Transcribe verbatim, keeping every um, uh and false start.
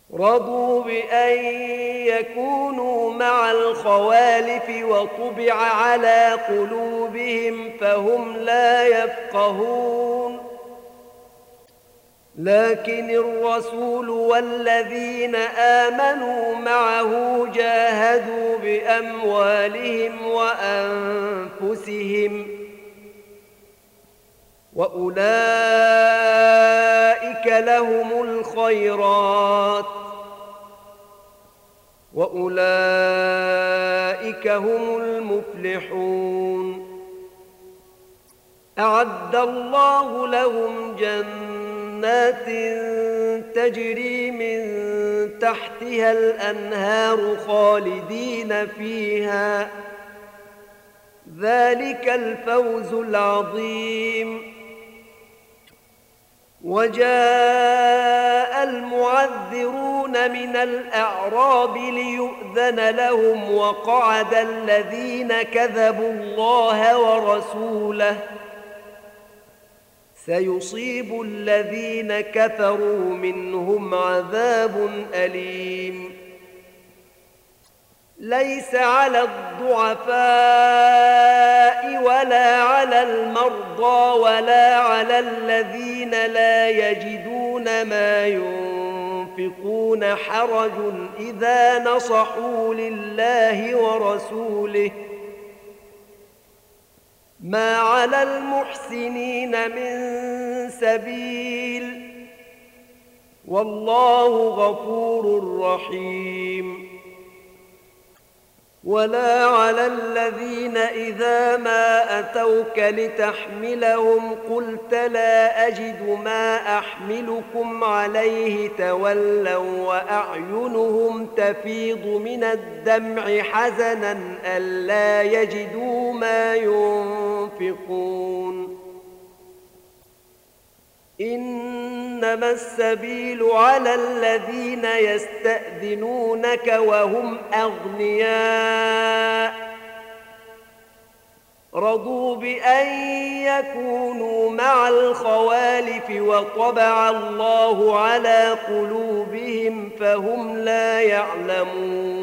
رضوا بأن يكونوا مع الخوالف وطبع على قلوبهم فهم لا يفقهون لكن الرسول والذين آمنوا معه جاهدوا بأموالهم وأنفسهم وأولئك لهم الخيرات وأولئك هم المفلحون أعد الله لهم جنات تجري من تحتها الأنهار خالدين فيها ذلك الفوز العظيم وجاء المعذرون من الأعراب ليؤذن لهم وقعد الذين كذبوا الله ورسوله سيصيب الذين كفروا منهم عذاب أليم ليس على الضعفاء ولا على المرضى ولا على الذين لا يجدون ما ينفقون حرج إذا نصحوا لله ورسوله ما على المحسنين من سبيل والله غفور رحيم ولا على الذين إذا ما أتوك لتحملهم قلت لا أجد ما أحملكم عليه تولوا وأعينهم تفيض من الدمع حزنا ألا يجدوا ما ينفقون إنما السبيل على الذين يستأذنونك وهم أغنياء رضوا بأن يكونوا مع الخوالف وطبع الله على قلوبهم فهم لا يعلمون